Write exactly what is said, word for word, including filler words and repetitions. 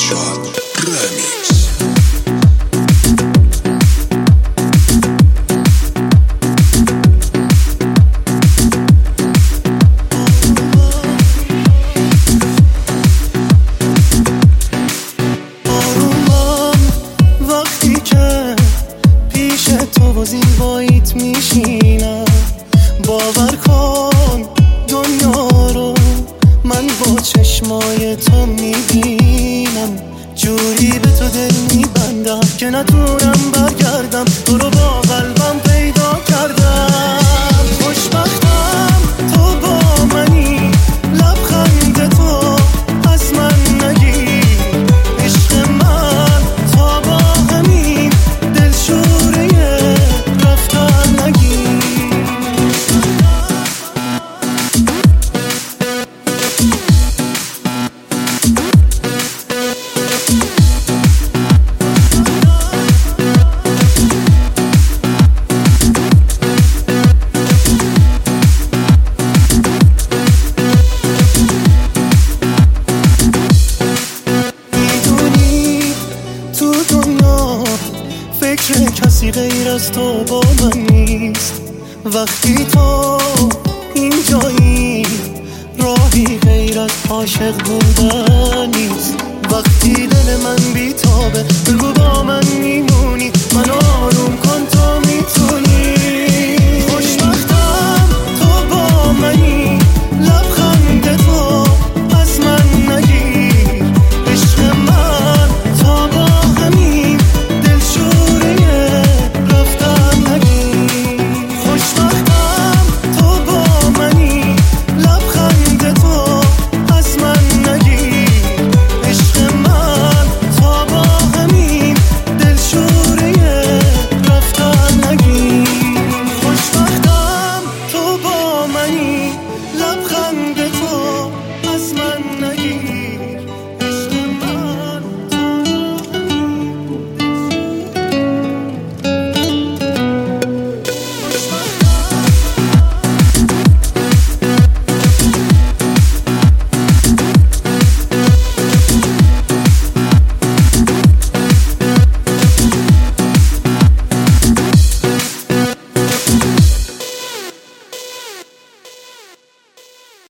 فرشاد رمیکس. تو زیباییت میشینم، باور کن دنیا رو من با چشمای تو میبینم، جوری به تو دل میبندم که نتونم برگردم، تو رو با قلبم پیدا کردم. خوشبختم تو با منی، لبخند تو از من نگی، عشق من تا با همین دلشوره رفتن نگی. فکر کسی غیر از تو با من نیست، وقتی تو اینجایی راهی غیر از عاشق بودن نیست. وقتی دل من بیتابه بگو با من میمونی، من آروم کن تو میتونی.